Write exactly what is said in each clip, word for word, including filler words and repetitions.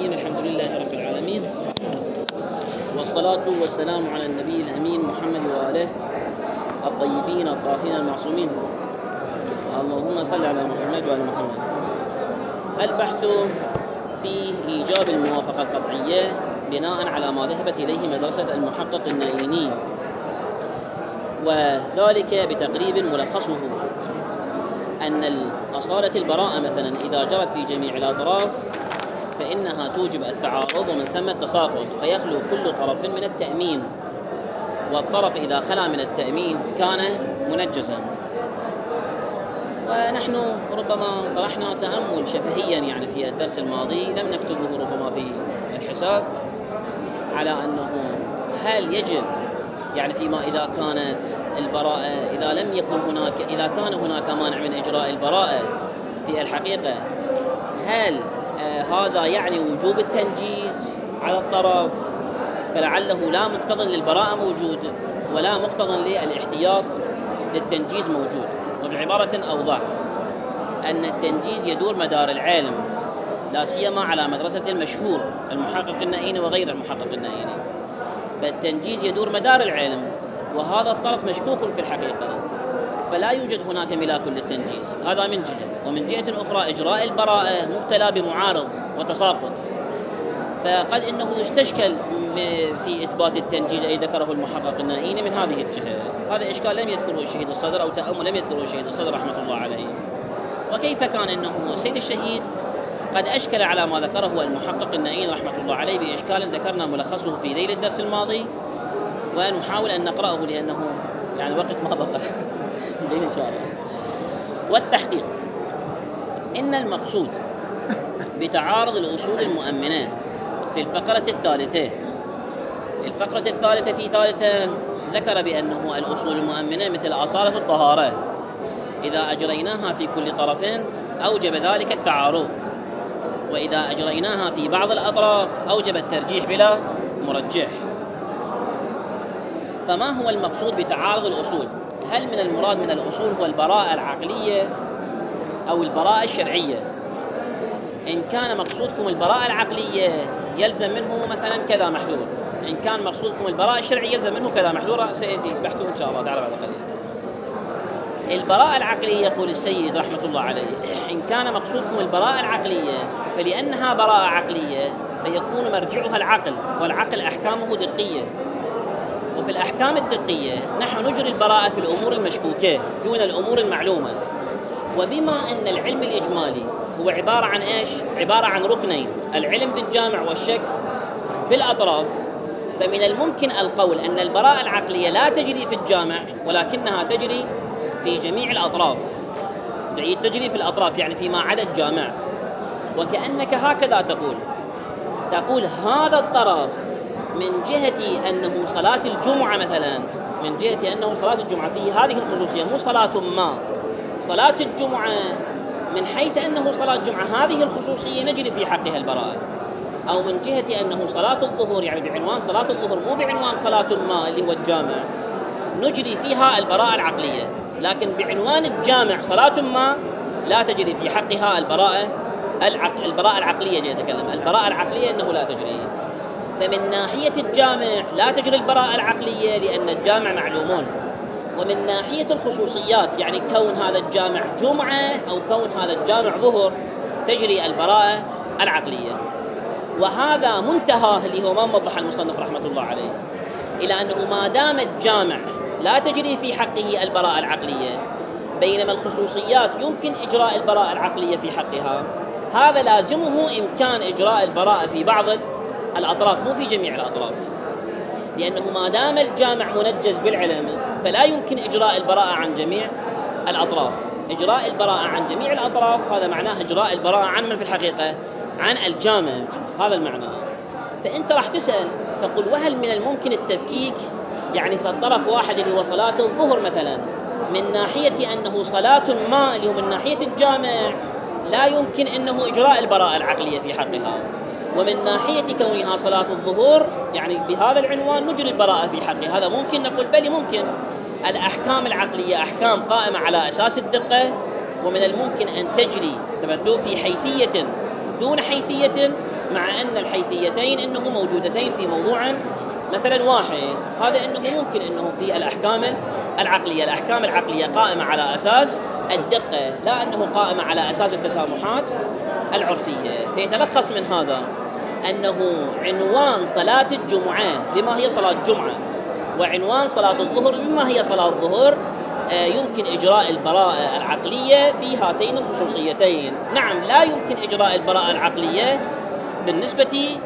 العالمين. الحمد لله رب العالمين، والصلاة والسلام على النبي الأمين محمد وآله الطيبين الطاهرين المعصومين. اللهم صل على محمد وآل محمد. البحث في إيجاب الموافقة القطعية بناء على ما ذهبت إليه مدرسة المحقق النائيني، وذلك بتقريب ملخصه أن أصالة البراءة مثلا إذا جرت في جميع الأطراف فإنها توجب التعارض ومن ثم التساقط، فيخلو كل طرف من التأمين، والطرف إذا خلا من التأمين كان منجزا. ونحن ربما طرحنا تأمل شفهيا يعني في الدرس الماضي، لم نكتبه ربما في الحساب، على أنه هل يجب يعني فيما إذا كانت البراءة إذا لم يكن هناك إذا كان هناك مانع من إجراء البراءة في الحقيقة، هل آه هذا يعني وجوب التنجيز على الطرف؟ فلعله لا مقتضى للبراءة موجود ولا مقتضى للاحتياط للتنجيز موجود. وبعبارة أوضح أن التنجيز يدور مدار العلم، لا سيما على مدرسة المشهور المحقق النائيني وغير المحقق النائيني، فالتنجيز يدور مدار العلم، وهذا الطرف مشكوك في الحقيقة، فلا يوجد هناك ملاك للتنجيز. هذا من جهة، ومن جهة أخرى إجراء البراءة مبتلى بمعارض وتساقط، فقد إنه يستشكل في إثبات التنجيز أي ذكره المحقق النائيني من هذه الجهة. هذا إشكال لم يذكره الشهيد الصدر، أو تأمل لم يذكره الشهيد الصدر رحمة الله عليه. وكيف كان إنه السيد الشهيد قد أشكل على ما ذكره المحقق النائيني رحمة الله عليه بإشكال ذكرنا ملخصه في ذيل الدرس الماضي، ونحاول أن نقرأه لأنه يعني وقت ما بقى جيد إن شاء الله. والتحقيق إن المقصود بتعارض الأصول المؤمنة في الفقرة الثالثة الفقرة الثالثة في ثالثة ذكر بأنه الأصول المؤمنة مثل أصالة الطهارة إذا أجريناها في كل طرفين أوجب ذلك التعارض، وإذا أجريناها في بعض الأطراف أوجب الترجيح بلا مرجح. فما هو المقصود بتعارض الأصول؟ هل من المراد من الأصول هو البراءة العقلية أو البراءة الشرعية؟ إن كان مقصودكم البراءة العقلية يلزم منه مثلا كذا محذور، إن كان مقصودكم البراءة الشرعية يلزم منه كذا محذور، سيأتي بحثه إن شاء الله تعالى بعد قليل. البراءة العقلية يقول السيد رحمة الله عليه، إن كان مقصودكم البراءة العقلية فلأنها براءة عقلية فيكون مرجعها العقل، والعقل أحكامه دقية، وفي الأحكام الدقية نحن نجري البراءة في الأمور المشكوكة دون الأمور المعلومة. وبما أن العلم الإجمالي هو عبارة عن إيش؟ عبارة عن ركنين، العلم بالجامع والشك بالأطراف، فمن الممكن القول أن البراءة العقلية لا تجري في الجامع ولكنها تجري في جميع الأطراف، تجري في الأطراف يعني فيما عدا الجامع. وكأنك هكذا تقول تقول هذا الطرف من جهة أنه صلاة الجمعة مثلا، من جهة أنه صلاة الجمعة فيه هذه الخصوصية، مو صلاة ما صلاة الجمعة من حيث أنه صلاة الجمعة هذه الخصوصية نجري في حقها البراءة، أو من جهة أنه صلاة الظهر يعني بعنوان صلاة الظهر مو بعنوان صلاة ما اللي هو الجامع نجري فيها البراءة العقلية، لكن بعنوان الجامع صلاة ما لا تجري في حقها البراءة العقل البراءة العقلية. جاي يتكلم البراءة العقلية أنه لا تجري، فمن ناحية الجامع لا تجري البراءة العقلية لأن الجامع معلومون، ومن ناحية الخصوصيات يعني كون هذا الجامع جمعة أو كون هذا الجامع ظهر تجري البراءة العقلية. وهذا منتهى اللي هو ما موضح المصنف رحمة الله عليه، إلى أنه ما دام الجامع لا تجري في حقه البراءة العقلية، بينما الخصوصيات يمكن إجراء البراءة العقلية في حقها، هذا لازمه إمكان إجراء البراءة في بعض الأطراف مو في جميع الأطراف، لأنه ما دام الجامع منجز بالعلم فلا يمكن إجراء البراءة عن جميع الأطراف. إجراء البراءة عن جميع الأطراف هذا معناه إجراء البراءة عن من في الحقيقة؟ عن الجامع، هذا المعنى. فأنت راح تسأل تقول وهل من الممكن التفكيك يعني في الطرف واحد اللي هو صلاة الظهر مثلا من ناحية أنه صلاة ما اللي هو من ناحية الجامع لا يمكن أنه إجراء البراءة العقلية في حقها، ومن ناحية كونها صلاة الظهور يعني بهذا العنوان نجري البراءة في حقها؟ هذا ممكن نقول بل ممكن. الأحكام العقلية أحكام قائمة على أساس الدقة، ومن الممكن أن تجري تبدو في حيثية دون حيثية مع أن الحيثيتين أنه موجودتين في موضوع مثلا واحد. هذا أنه ممكن أنه في الأحكام العقلية الأحكام العقلية قائمة على أساس الدقة، لا أنه قائمة على أساس التسامحات العرفية. فيتلخص من هذا أنه عنوان صلاة الجمعة بما هي صلاة جمعة، وعنوان صلاة الظهر بما هي صلاة الظهر، يمكن إجراء البراءة العقلية في هاتين الخصوصيتين. نعم، لا يمكن إجراء البراءة العقلية بالنسبة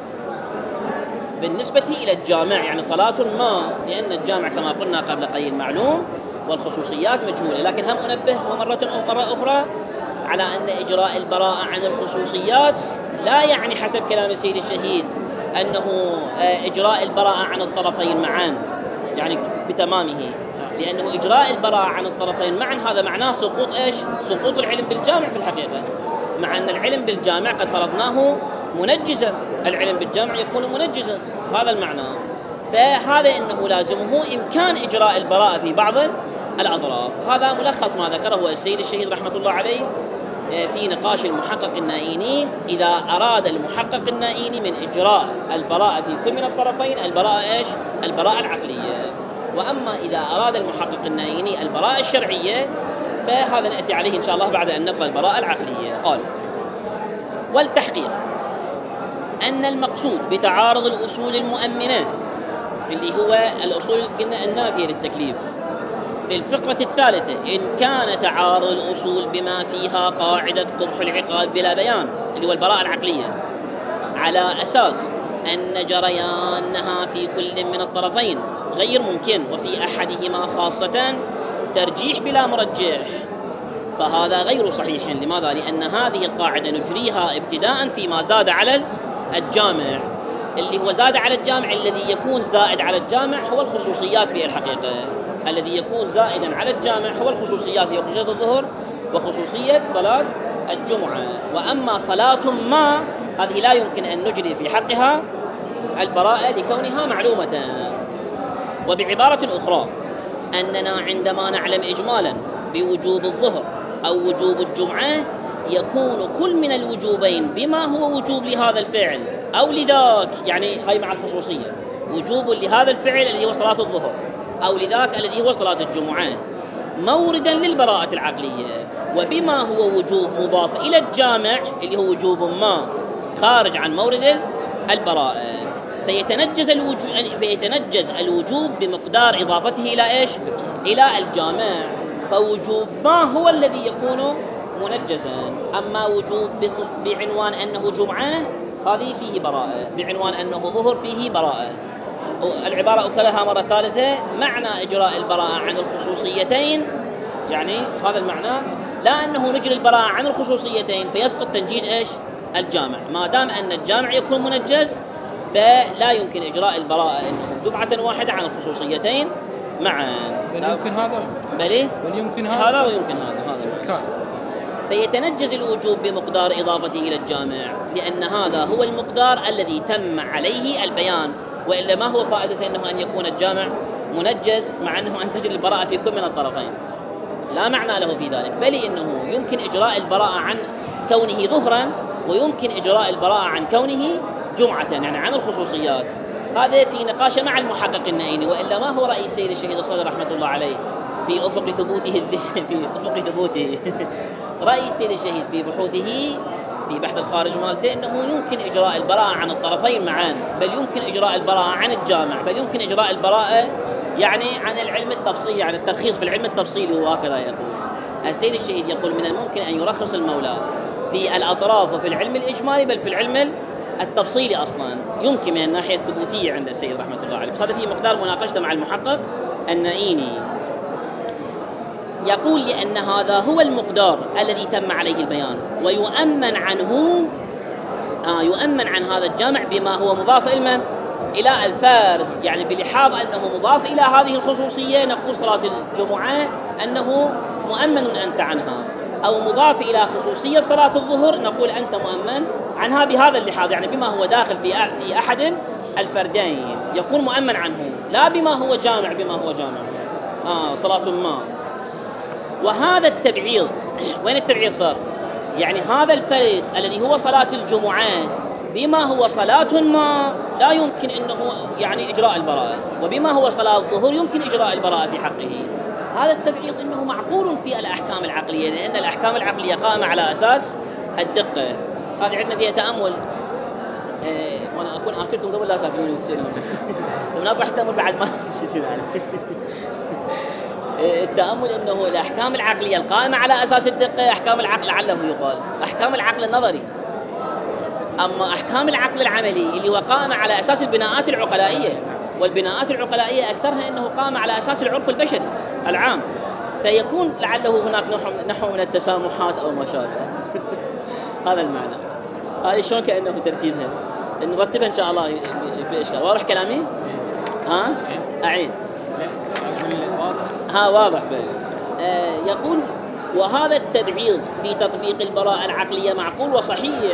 بالنسبة إلى الجامع، يعني صلاة ما، لأن الجامع كما قلنا قبل قليل معلوم والخصوصيات مجهولة. لكن هم أنبه مرة مرة أخرى على أن إجراء البراءة عن الخصوصيات لا يعني حسب كلام السيد الشهيد أنه إجراء البراءة عن الطرفين معا يعني بتمامه، لأنه إجراء البراءة عن الطرفين معا هذا معناه سقوط إيش؟ سقوط العلم بالجامع في الحقيقة، مع أن العلم بالجامع قد فرضناه منجزا، العلم بالجامع يكون منجزا، هذا المعنى. فهذا إنه لازمه إمكان إجراء البراءة في بعض الأضراف. هذا ملخص ما ذكره السيد الشهيد رحمة الله عليه في نقاش المحقق النائيني. إذا أراد المحقق النائيني من إجراء البراءة في كل من الطرفين البراءة إيش؟ البراءة العقلية. وأما إذا أراد المحقق النائيني البراءة الشرعية فهذا نأتي عليه إن شاء الله بعد أن نقرأ البراءة العقلية. قال: والتحقيق أن المقصود بتعارض الأصول المؤمنة اللي هو الأصول النافية للتكليف في الفقرة الثالثة إن كان تعارض الأصول بما فيها قاعدة قبح العقاب بلا بيان اللي هو البراءة العقلية على أساس أن جريانها في كل من الطرفين غير ممكن وفي أحدهما خاصة ترجيح بلا مرجح، فهذا غير صحيح. لماذا؟ لأن هذه القاعدة نجريها ابتداء فيما زاد على الجامع، اللي هو زاد على الجامع الذي يكون زائد على الجامع هو الخصوصيات في الحقيقة. الذي يكون زائدا على الجامع هو الخصوصيات، هي خصوصية الظهر وخصوصية صلاة الجمعة. وأما صلاة ما هذه لا يمكن أن نجري في حقها البراءة لكونها معلومة. وبعبارة أخرى أننا عندما نعلم إجمالا بوجوب الظهر أو وجوب الجمعة يكون كل من الوجوبين بما هو وجوب لهذا الفعل أو لذاك، يعني هاي مع الخصوصية، وجوب لهذا الفعل الذي هو صلاة الظهر أو لذاك الذي هو صلاة الجمعة موردا للبراءة العقلية، وبما هو وجوب مضاف إلى الجامع اللي هو وجوب ما خارج عن مورد البراءة، فيتنجز الوجوب, فيتنجز الوجوب بمقدار إضافته إلى إيش؟ إلى الجامع. فوجوب ما هو الذي يكون منجزا. أما وجوب بعنوان أنه جمعة هذه فيه براءة، بعنوان أنه ظهر فيه براءة. العبارة أكلها مرة ثالثة معنى إجراء البراءة عن الخصوصيتين، يعني هذا المعنى، لا أنه نجري البراءة عن الخصوصيتين فيسقط تنجيز إيش؟ الجامع. ما دام أن الجامع يكون منجز فلا يمكن إجراء البراءة إنه دفعة واحدة عن الخصوصيتين معا. بل يمكن هذا بل بل يمكن هذا هذا ويمكن هذا هذا فيتنجز الوجوب بمقدار إضافته إلى الجامع، لأن هذا هو المقدار الذي تم عليه البيان، وإلا ما هو فائدة أنه أن يكون الجامع منجز مع أنه أن تجري البراءة في كل من الطرفين، لا معنى له في ذلك. بل إنه يمكن إجراء البراءة عن كونه ظهرا ويمكن إجراء البراءة عن كونه جمعة، يعني عن الخصوصيات. هذا في نقاش مع المحقق النائيني، وإلا ما هو رأي السيد الشهيد الصدر رحمة الله عليه في أفق ثبوته في أفق ثبوته رأي السيد الشهيد في بحوثه في بحث الخارج مالته أنه يمكن إجراء البراءة عن الطرفين معا، بل يمكن إجراء البراءة عن الجامع، بل يمكن إجراء البراءة يعني عن العلم التفصيلي، عن الترخيص في العلم التفصيلي. وهكذا يقول السيد الشهيد، يقول من الممكن أن يرخص المولى في الأطراف وفي العلم الإجمالي بل في العلم التفصيلي أصلا، يمكن من الناحية الثبوتية عند السيد رحمة الله عليه. بس هذا فيه مقدار مناقشته مع المحقق النائيني. يقول لأن هذا هو المقدار الذي تم عليه البيان، ويؤمن عنه آه يؤمن عن هذا الجامع بما هو مضاف إلى إلى الفرد، يعني بلحاظ أنه مضاف إلى هذه الخصوصية نقول صلاة الجمعة أنه مؤمن أنت عنها، أو مضاف إلى خصوصية صلاة الظهر نقول أنت مؤمن عنها بهذا اللحاظ، يعني بما هو داخل في في أحد الفردين يكون مؤمن عنه، لا بما هو جامع بما هو جامع آه صلاة ما. وهذا التبعيض، وين التبعيض صار؟ يعني هذا الفرد الذي هو صلاة الجمعة بما هو صلاة ما لا يمكن أنه يعني إجراء البراءة، وبما هو صلاة الظهور يمكن إجراء البراءة في حقه. هذا التبعيض إنه معقول في الأحكام العقلية، لأن الأحكام العقلية قائمة على أساس الدقة. هذه عندنا فيها تأمل. إيه وأنا أكون آكلكم قبل لا تأكلوني وتسألون ونطرح تأمل بعد ما تشوفون عليه. التأمل إنه الأحكام العقلية القائمة على أساس الدقة أحكام العقل لعله يقال أحكام العقل النظري، أما أحكام العقل العملي اللي هو قائمة على أساس البناءات العقلائية، والبناءات العقلائية أكثرها أنه قائمة على أساس العرف البشري العام، فيكون لعله هناك نحو من التسامحات أو ما شابه. هذا المعنى. هذه شلون كأنه في ترتيبها نرتبها إن شاء الله بإشكال. واضح كلامي؟ ها؟ أعين. ها واضح بي. آه يقول وهذا التبعيض في تطبيق البراءة العقلية معقول وصحيح،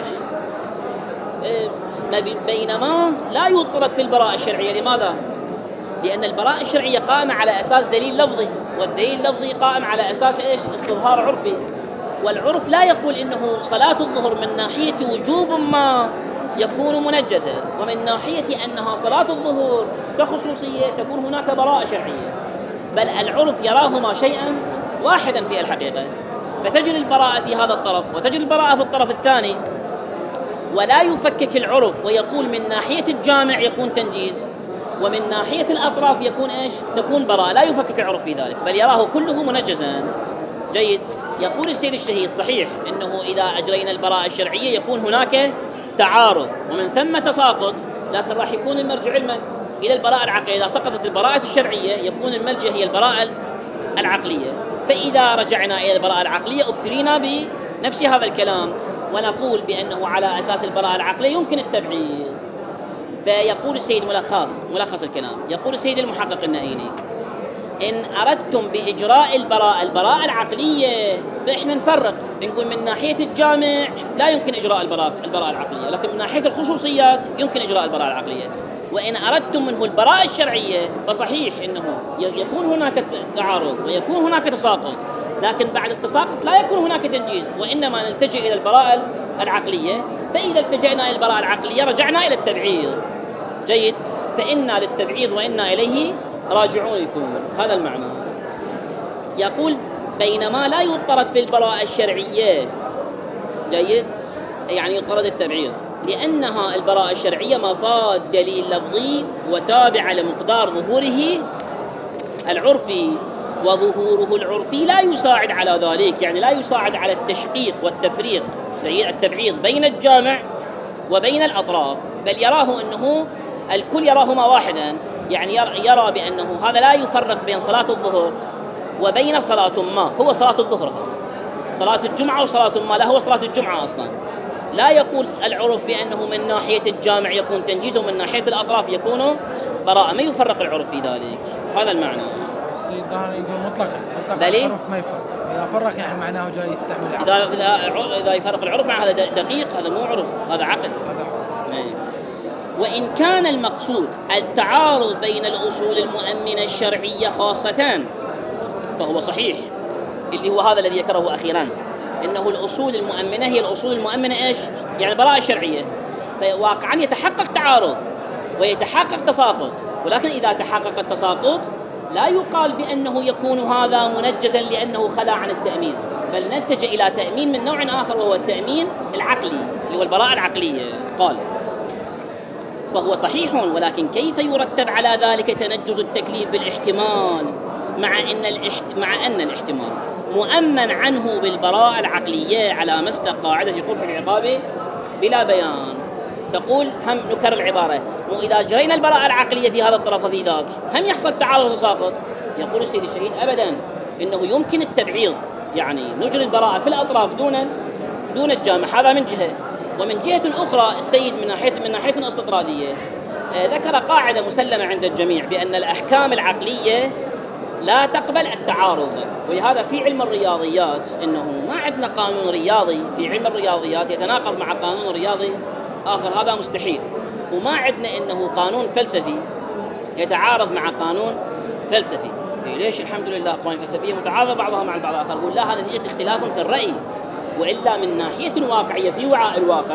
آه بينما لا يضطرد في البراءة الشرعية. لماذا؟ لأن البراءة الشرعية قائمة على أساس دليل لفظي، والدليل اللفظي قائم على أساس إيش؟ استظهار عرفي، والعرف لا يقول إنه صلاة الظهر من ناحية وجوب ما يكون منجزا، ومن ناحية أنها صلاة الظهر كخصوصية تكون هناك براءة شرعية، بل العرف يراهما شيئا واحدا في الحقيقة، فتجري البراءة في هذا الطرف وتجري البراءة في الطرف الثاني، ولا يفكك العرف ويقول من ناحية الجامع يكون تنجيز ومن ناحية الأطراف يكون إيش؟ تكون براءة. لا يفكك العرف في ذلك بل يراه كله منجزا. جيد. يقول السيد الشهيد صحيح إنه إذا أجرينا البراءة الشرعية يكون هناك تعارض ومن ثم تساقط، لكن راح يكون المرجع المن إلى البراءة العقلية. إذا سقطت البراءة الشرعية يكون الملجأ هي البراءة العقلية، فإذا رجعنا إلى البراءة العقلية ابتلينا بنفس هذا الكلام ونقول بأنه على أساس البراءة العقلية يمكن التبعيض. فيقول السيد ملخص ملخص الكلام، يقول السيد المحقق النائيني إن أردتم بإجراء البراءة البراءة العقلية فإحنا نفرق، نقول من ناحية الجامع لا يمكن إجراء البراءة البراءة العقلية، لكن من ناحية الخصوصيات يمكن إجراء البراءة العقلية. وإن أردتم منه البراءة الشرعية فصحيح إنه يكون هناك تعارض ويكون هناك تساقط، لكن بعد التساقط لا يكون هناك تنجيز، وإنما نلتجئ إلى البراءة العقلية. فإذا التجأنا إلى البراءة العقلية رجعنا إلى التبعيض. جيد. فإنا للتبعيض وإنا إليه راجعون يكون. هذا المعنى. يقول بينما لا يضطرد في البراءة الشرعية. جيد. يعني يضطرد التبعيض لأنها البراءة الشرعية مفاد دليل لفظي وتابع لمقدار ظهوره العرفي، وظهوره العرفي لا يساعد على ذلك، يعني لا يساعد على التشقيق والتفريق التبعيض بين الجامع وبين الأطراف، بل يراه أنه الكل يراهما واحدا، يعني يرى بأنه هذا لا يفرق بين صلاة الظهر وبين صلاة ما هو صلاة الظهر، صلاة الجمعة وصلاة ما لا هو صلاة الجمعة أصلا. لا يقول العرف بأنه من ناحية الجامع يكون تنجيز ومن ناحية الأطراف يكون براءة، ما يفرق العرف في ذلك. هذا المعنى. السيد ظاهر يقول مطلقا مطلقا العرف ما يفرق، إذا فرق يعني معناه جاي يستعمل العقل. إذا إذا إذا يفرق العرف مع هذا دقيق، هذا مو عرف، هذا عقل. هذا وإن كان المقصود التعارض بين الأصول المؤمنة الشرعية خاصة فهو صحيح، اللي هو هذا الذي ذكره أخيرا، إنه الأصول المؤمنة هي الأصول المؤمنة إيش؟ يعني البراءة الشرعية. فواقعا يتحقق تعارض ويتحقق تساقط، ولكن إذا تحقق التساقط لا يقال بأنه يكون هذا منجزا لأنه خلا عن التأمين، بل نتجه إلى تأمين من نوع آخر وهو التأمين العقلي اللي هو البراءة العقلية. قال فهو صحيح، ولكن كيف يرتب على ذلك تنجز التكليف بالاحتمال مع أن, الاحت... مع أن الاحتمال مؤمن عنه بالبراءة العقلية على مسلك قاعدة قبح العقاب بلا بيان. تقول هم نكرر العبارة، وإذا جرينا البراءة العقلية في هذا الطرف وفي ذاك هم يحصل تعارض وتساقط. يقول السيد الشهيد أبدا، إنه يمكن التبعيض، يعني نجري البراءة في الأطراف دون دون الجامع، هذا من جهة. ومن جهة أخرى السيد من ناحية من ناحية استطرادية ذكر قاعدة مسلمة عند الجميع بأن الأحكام العقلية لا تقبل التعارض. ولهذا في علم الرياضيات إنه ما عندنا قانون رياضي في علم الرياضيات يتناقض مع قانون رياضي آخر، هذا مستحيل. وما عندنا إنه قانون فلسفي يتعارض مع قانون فلسفي. ليش؟ الحمد لله قوانين فلسفية متعارضة بعضها مع البعض الآخر. يقول لا، هذا نتيجة اختلاف في الرأي، وإلا من ناحية واقعية في وعاء الواقع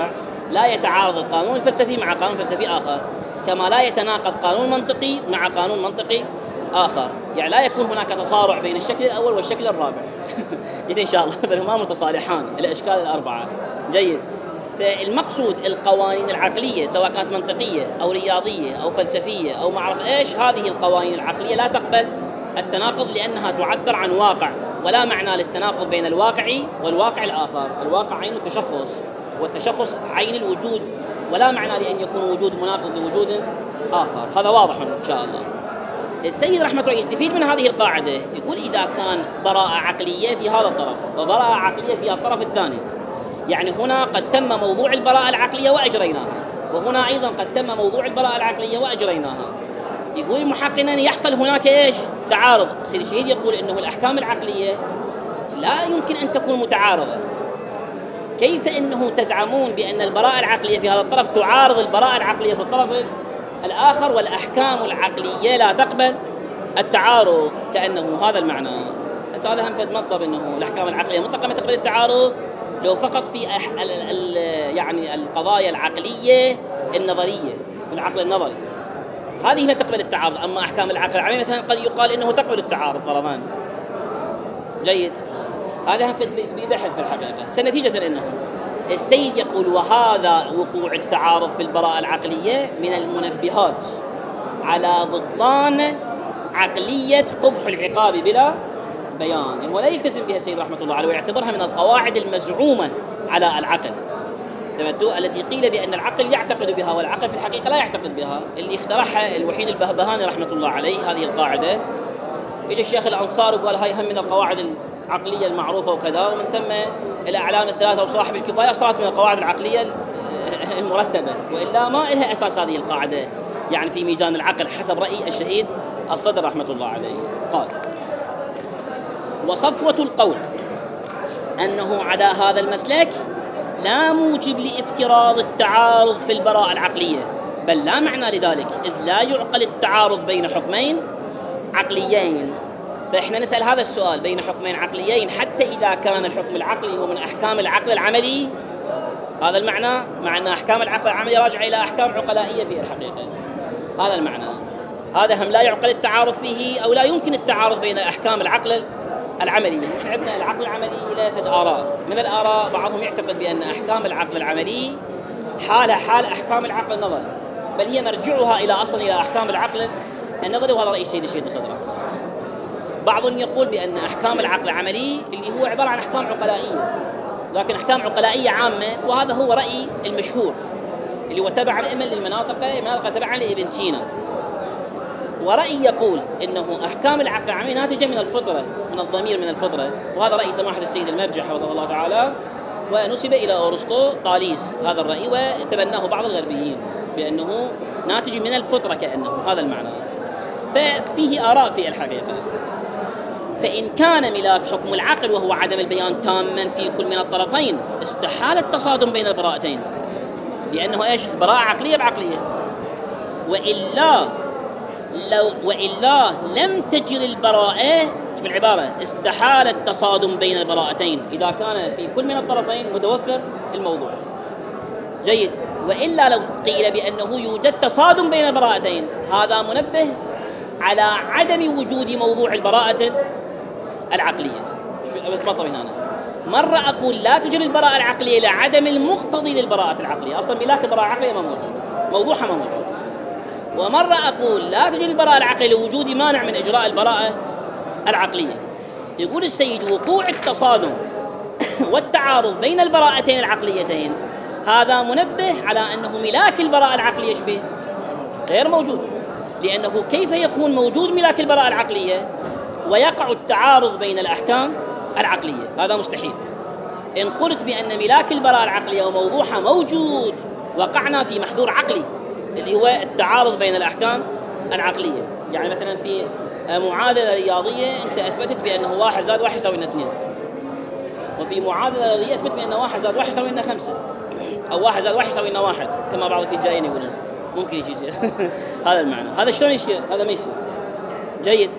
لا يتعارض القانون الفلسفي مع قانون فلسفي آخر، كما لا يتناقض قانون منطقي مع قانون منطقي آخر. يعني لا يكون هناك تصارع بين الشكل الأول والشكل الرابع إن شاء الله، بل هما متصالحان، الأشكال الأربعة. جيد. فالمقصود القوانين العقلية سواء كانت منطقية أو رياضية أو فلسفية أو معرفة إيش، هذه القوانين العقلية لا تقبل التناقض، لأنها تعبر عن واقع، ولا معنى للتناقض بين الواقع والواقع الآخر. الواقع عين التشخص، والتشخص عين الوجود، ولا معنى لأن يكون وجود مناقض لوجود آخر. هذا واضح إن شاء الله. السيد رحمة الله يستفيد من هذه القاعدة، يقول إذا كان براءة عقلية في هذا الطرف وبراءة عقلية في الطرف الثاني، يعني هنا قد تم موضوع البراءة العقلية وأجريناها، وهنا أيضا قد تم موضوع البراءة العقلية وأجريناها، يقول المحقق أن يحصل هناك إيش؟ تعارض. سيد الشهيد يقول إنه الأحكام العقلية لا يمكن أن تكون متعارضة. كيف إنه تزعمون بأن البراءة العقلية في هذا الطرف تعارض البراءة العقلية في الطرف الآخر، والأحكام العقلية لا تقبل التعارض؟ كأنه هذا المعنى. بس هذا هم فد مطلب إنه الأحكام العقلية مطلقة ما تقبل التعارض لو فقط في أح... ال... ال... يعني القضايا العقلية النظرية والعقل النظري، هذه ما تقبل التعارض. أما أحكام العقل العملي مثلا قد يقال إنه تقبل التعارض فرضان. جيد. هذا هم فد ببحث في الحقيقة. سنتيجة إنه السيد يقول وهذا وقوع التعارض في البراءة العقلية من المنبهات على بطلان عقلية قبح العقاب بلا بيان، ولا يلتزم بها السيد رحمة الله عليه، ويعتبرها من القواعد المزعومة على العقل التي قيل بأن العقل يعتقد بها، والعقل في الحقيقة لا يعتقد بها. اللي اخترعها الوحيد البهبهاني رحمة الله عليه هذه القاعدة. يجي الشيخ الأنصار وقال هاي هم من القواعد العقلية المعروفة وكذا، ومن ثم الأعلام الثلاثة وصاحب الكفاية صارت من القواعد العقلية المرتبة، وإلا ما لها أساس هذه القاعدة يعني في ميزان العقل حسب رأي الشهيد الصدر رحمة الله عليه. قال وصفوة القول أنه على هذا المسلك لا موجب لافتراض التعارض في البراءة العقلية، بل لا معنى لذلك، إذ لا يعقل التعارض بين حكمين عقليين. فإحنا نسأل هذا السؤال بين حكمين عقليين حتى إذا كان الحكم العقلي هو من أحكام العقل العملي. هذا المعنى، معنى أحكام العقل العملي راجع إلى أحكام عقلائية في الحقيقة. هذا المعنى. هذا هم لا يعقل التعارض فيه، أو لا يمكن التعارض بين أحكام العقل العملي. عندنا العقل العملي إلى فد آراء، من الآراء بعضهم يعتقد بأن أحكام العقل العملي حال حال أحكام العقل النظري، بل هي مرجعها إلى أصلا إلى أحكام العقل النظري، وهذا رأي السيد الشهيد صدره. بعض يقول بأن أحكام العقل العملي اللي هو عبارة عن أحكام عقلائية، لكن أحكام عقلائية عامة، وهذا هو رأي المشهور اللي هو تبع الأمل للمناطق مناطق تبعا لابن سينا. ورأي يقول إنه أحكام العقل العملي ناتجة من الفطرة، من الضمير، من الفطرة، وهذا رأي سماحة السيد المرجع حفظه الله تعالى، ونسب إلى أرسطو طاليس هذا الرأي، وتبناه بعض الغربيين بأنه ناتج من الفطرة كأنه هذا المعنى. ففيه آراء في الحقيقة. فإن كان ملاك حكم العقل وهو عدم البيان تاما في كل من الطرفين، استحال التصادم بين البراءتين، لأنه إيش؟ البراءة عقلية بعقلية. وإلا لو وإلا لم تجر البراءة في العبارة، استحال التصادم بين البراءتين إذا كان في كل من الطرفين متوفر الموضوع. جيد. وإلا لو قيل بأنه يوجد تصادم بين البراءتين، هذا منبه على عدم وجود موضوع البراءة العقلية. بس بطل هنا مرة أقول لا تجري البراءة العقلية لعدم المقتضي للبراءة العقلية، أصلا ملاك البراءة العقلية ما موجود، موضوعها ما موجود. ومرة أقول لا تجري البراءة العقلية لوجود مانع من إجراء البراءة العقلية. يقول السيد وقوع التصادم والتعارض بين البراءتين العقليتين هذا منبه على أنه ملاك البراءة العقلية شبه غير موجود، لأنه كيف يكون موجود ملاك البراءة العقلية ويقع التعارض بين الأحكام العقلية؟ هذا مستحيل. إن قلت بأن ملاك البراءة العقلية وموضوعها موجود، وقعنا في محذور عقلي اللي هو التعارض بين الأحكام العقلية. يعني مثلا في معادلة رياضية أنت أثبتت بأنه واحد زائد واحد يساوي اثنين، وفي معادلة رياضية أثبت بأن واحد زائد واحد يساوي خمسة، أو واحد زائد واحد يساوي واحد كما بعض الفيزيائيين يقولون. ممكن يجي هذا المعنى. هذا شلون يصير؟ هذا ما يصير. جيد.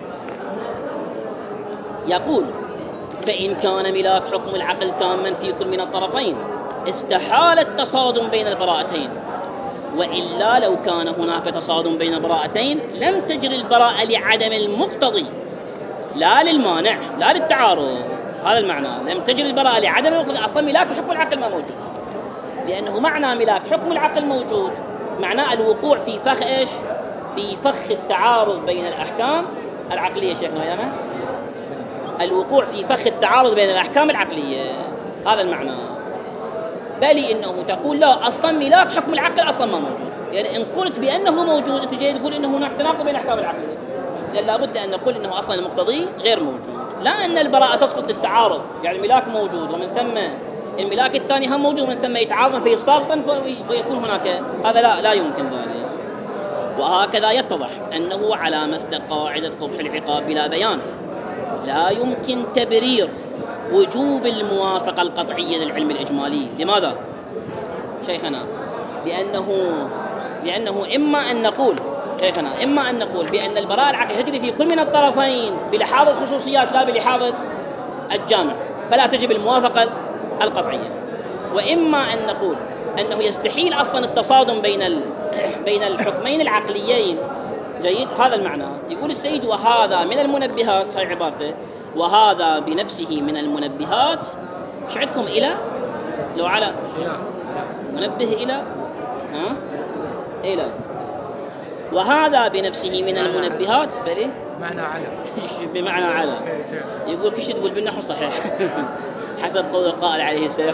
يقول فإن كان ملاك حكم العقل تاما في كل من الطرفين، استحال التصادم بين البراءتين، وإلا لو كان هناك تصادم بين البراءتين لم تجري البراءة لعدم المقتضي لا للمانع لا للتعارض. هذا المعنى، لم تجري البراءة لعدم المقتضي. أصلا ملاك حكم العقل ما موجود، لأنه معنى ملاك حكم العقل موجود معناه الوقوع في فخ إيش؟ في فخ التعارض بين الأحكام العقلية. شيخنا ويانا الوقوع في فخ التعارض بين الأحكام العقلية، هذا المعنى. بل إنه تقول لا أصلا ملاك حكم العقل أصلا ما موجود، يعني إن قلت بأنه موجود أنت جاي تقول إنه هناك تناقض بين الأحكام العقلية، لأن لابد أن نقول إنه أصلا المقتضي غير موجود، لا أن البراءة تسقط للتعارض، يعني الملاك موجود ومن ثم الملاك الثاني هم موجود ومن ثم يتعارض في ساقطا ويكون هناك، هذا لا لا يمكن ذلك. وهكذا يتضح أنه على مستوى قاعدة قبح العقاب بلا بيان لا يمكن تبرير وجوب الموافقة القطعية للعلم الإجمالي. لماذا شيخنا؟ لأنه لأنه إما أن نقول شيخنا إما أن نقول بأن البراءة العقلية تجري في كل من الطرفين بلحاظ الخصوصيات لا بلحاظ الجامع، فلا تجب الموافقة القطعية، وإما أن نقول أنه يستحيل أصلا التصادم بين ال... بين الحكمين العقليين. جيد، هذا المعنى. يقول السيد وهذا من المنبهات، هاي عبارته، وهذا بنفسه من المنبهات. ايش عندكم إلى لو على منبه إلى ها إلى وهذا بنفسه من المنبهات بلي معنى على بمعنى على. يقول كش تقول بالنحو صحيح حسب قول القائل عليه السلام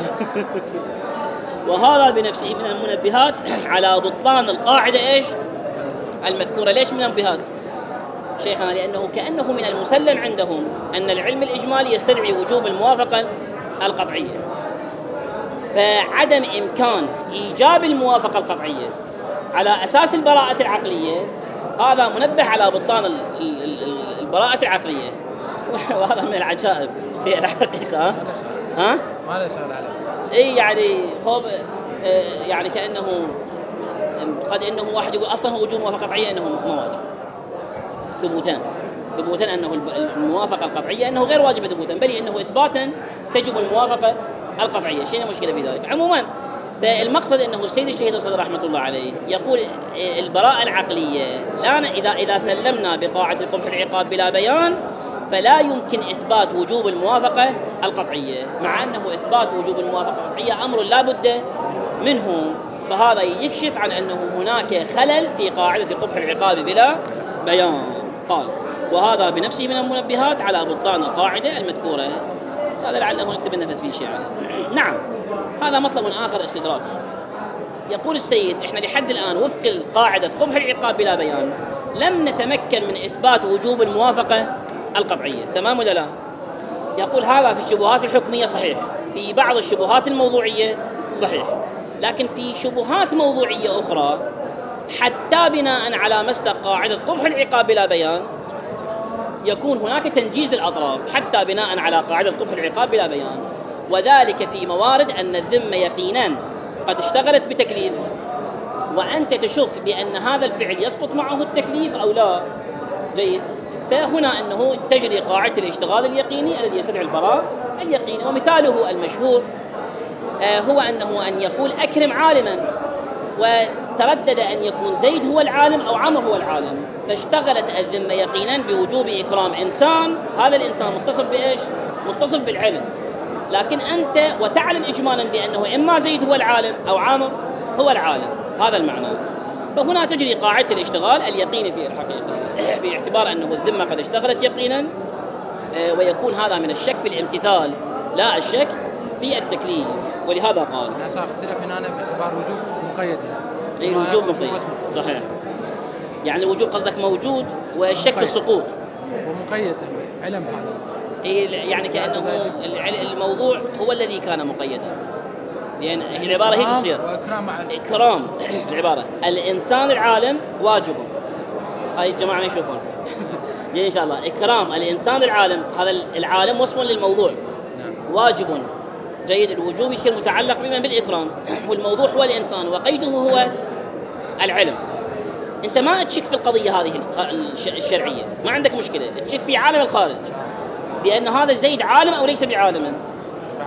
وهذا بنفسه من المنبهات على بطلان القاعدة إيش المذكورة. ليش من المنبهات شيخنا؟ لأنه كأنه من المسلم عندهم أن العلم الإجمالي يستدعي وجوب الموافقة القطعية، فعدم إمكان إيجاب الموافقة القطعية على أساس البراءة العقلية هذا منبه على بطلان البراءة العقلية. وهذا من العجائب في الحقيقة. ها؟ ما له سؤال عليه. إيه يعني هو يعني كأنه قد إنه واحد يقول أصلا هو وجوب موافقة قطعية إنه ما واجب ثبوتا ثبوتا أنه الموافقة القطعية أنه غير واجب ثبوتا، بل إنه إثباتا تجب الموافقة القطعية. شيء مشكلة في ذلك. عموما فالمقصد أنه السيد الشهيد الصدر رحمة الله عليه يقول البراءة العقلية لا إذا إذا سلمنا بقاعدة قبح العقاب بلا بيان فلا يمكن إثبات وجوب الموافقة القطعية، مع أنه إثبات وجوب الموافقة القطعية أمر لا بد منه. فهذا يكشف عن أنه هناك خلل في قاعدة قبح العقاب بلا بيان. قال وهذا بنفسه من المنبهات على بطلان القاعدة المذكورة. هذا لعله نكتب النفذ فيه شيء. نعم، هذا مطلب آخر استدراك. يقول السيد إحنا لحد الآن وفق القاعدة قبح العقاب بلا بيان لم نتمكن من إثبات وجوب الموافقة القطعية، تمام ولا لا؟ يقول هذا في الشبهات الحكمية صحيح، في بعض الشبهات الموضوعية صحيح، لكن في شبهات موضوعية أخرى حتى بناء على مستوى قاعدة قبح العقاب بلا بيان يكون هناك تنجيز للأطراف حتى بناء على قاعدة قبح العقاب بلا بيان، وذلك في موارد أن الذمة يقينا قد اشتغلت بتكليف وأنت تشك بأن هذا الفعل يسقط معه التكليف أو لا. جيد، فهنا أنه تجري قاعدة الاشتغال اليقيني الذي يستدعي البراء اليقيني. ومثاله المشهور آه هو أنه أن يقول أكرم عالما وتردد أن يكون زيد هو العالم أو عمرو هو العالم، فاشتغلت الذمة يقينا بوجوب إكرام إنسان، هذا الإنسان متصف بإيش؟ متصف بالعلم، لكن أنت وتعلم إجمالا بأنه إما زيد هو العالم أو عمرو هو العالم، هذا المعنى. فهنا تجري قاعدة الاشتغال اليقيني في الحقيقة باعتبار أنه الذمة قد اشتغلت يقينا، ويكون هذا من الشك في الامتثال لا الشك في التكليف. ولهذا قال لا صار اختلاف هنا باعتبار وجوب مقيد. اي الوجوب مقيد صحيح، يعني الوجوب قصدك موجود والشك في السقوط ومقيد علم هذا. اي يعني كأنه الموضوع هو الذي كان مقيدا، لأن يعني العبارة هي تصير وإكرام مع إكرام العبارة الإنسان العالم واجب. هاي الجماعة يشوفون إن شاء الله إكرام الإنسان العالم، هذا العالم وصف للموضوع واجب. جيد، الوجوب يصير متعلق بمن بالإكرام، والموضوع هو الإنسان وقيده هو العلم. أنت ما تشك في القضية هذه الشرعية، ما عندك مشكلة، تشك في عالم الخارج بأن هذا زيد عالم أو ليس بعالم.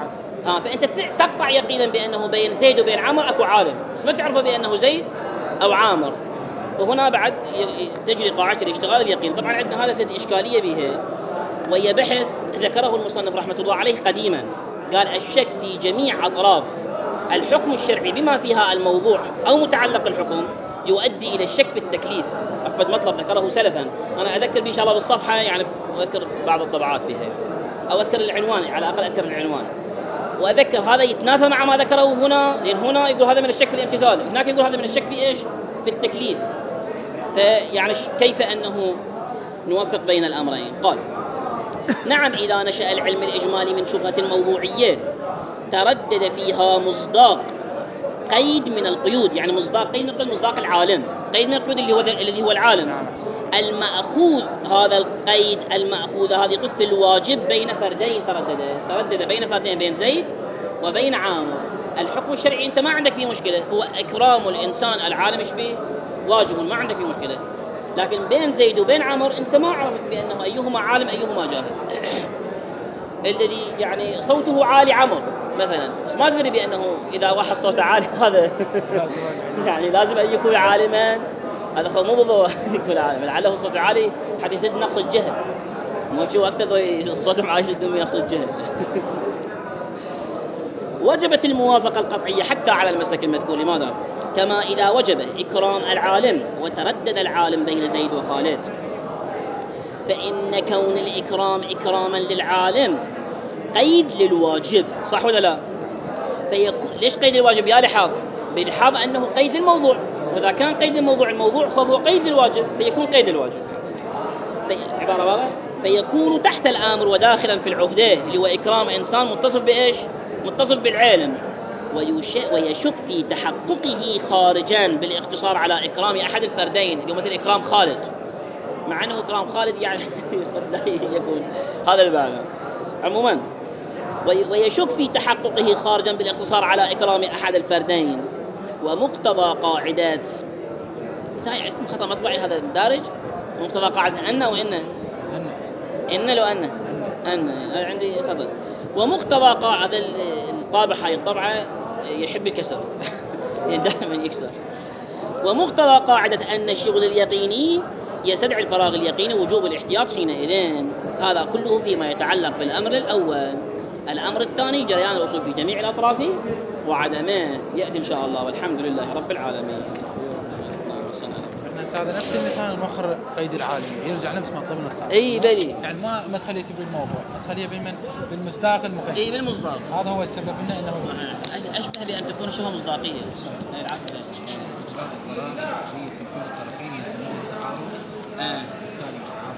آه فأنت تقطع يقينا بأنه بين زيد وبين عامر أكو عالم، بس ما تعرفه بأنه زيد أو عامر. وهنا بعد تجري قاعدة الاشتغال اليقين. طبعا عندنا هذا في إشكالية بها، وهي بحث ذكره المصنف رحمة الله عليه قديما، قال الشك في جميع أطراف الحكم الشرعي بما فيها الموضوع أو متعلق الحكم يؤدي إلى الشك في التكليف. أفضل مطلب ذكره سلفا، أنا أذكر بإن شاء الله بالصفحة، يعني أذكر بعض الطبعات فيها أو أذكر العنوان، على الأقل أذكر العنوان، وأذكر هذا يتنافى مع ما ذكره هنا، لأن هنا يقول هذا من الشك في الامتثال، هناك يقول هذا من الشك في إيش؟ في التكليف. فيعني كيف أنه نوفق بين الأمرين؟ قال نعم، إذا نشأ العلم الإجمالي من شبهة الموضوعية تردد فيها مصداق قيد من القيود، يعني مصداق قيد من مصداق العالم، قيد من القيود اللي هو الذي هو العالم المأخوذ. هذا القيد المأخوذ هذه قد في الواجب بين فردين، تردد تردد بين فردين، بين زيد وبين عامر. الحكم الشرعي أنت ما عندك فيه مشكلة، هو إكرام الإنسان العالم إيش فيه واجب، ما عندك فيه مشكلة. لكن بين زيد وبين عمر أنت ما عرفت بأنه أيهما عالم أيهما جاهل. الذي يعني صوته عالي عمر مثلا، بس ما تدري بأنه إذا واحد صوته عالي هذا يعني لازم أن يكون عالما، هذا مو بالضرورة يكون عالما، لعله صوته عالي حتى يسد نقص الجهل، مو شو أكثر الصوت معاه يسد نقص الجهل. وجبت الموافقة القطعية حتى على المسلك المذكور. لماذا؟ كما إذا وجب إكرام العالم وتردد العالم بين زيد وخالد، فإن كون الإكرام إكراما للعالم قيد للواجب، صح ولا لا؟ فيكون ليش قيد الواجب؟ يا لحاظ بلحاظ أنه قيد الموضوع، وإذا كان قيد الموضوع الموضوع فهو قيد الواجب، فيكون قيد الواجب. في عبارة واضحة، فيكون تحت الآمر وداخلا في العهدة، اللي هو إكرام إنسان متصف بإيش؟ متصف بالعلم، ويشك في تحققه خارجا بالاقتصار على إكرام أحد الفردين، اللي هو مثل إكرام خالد، مع أنه إكرام خالد يعني لا يكون هذا المعنى عموما. ويشك في تحققه خارجا بالاقتصار على إكرام أحد الفردين. ومقتضى قاعدات، عندكم خطأ مطبعي هذا الدارج، مقتضى قاعدة أن وإن إن لو أن أن عندي خطأ. ومقتضى قاعدة الطابع هاي الطبعة يحب الكسر دائما يكسر. ومقتضى قاعدة أن الشغل اليقيني يستدعي الفراغ اليقيني وجوب الاحتياط حينئذ. هذا كله فيما يتعلق بالأمر الأول. الأمر الثاني جريان الأصول في جميع الأطراف وعدمه يأتي إن شاء الله، والحمد لله رب العالمين. هذا نفس المثال المؤخر قيد العالم يرجع نفس مطلبنا السابق. اي بلي، يعني ما ما تخليه بالموضوع، ما تخليه بالمن بالمصداق المقيد. اي بالمصداق، هذا هو السبب انه انه اشبه بان تكون شبه مصداقيه. العقل هي في كل الطرفين يسمونه التعارض.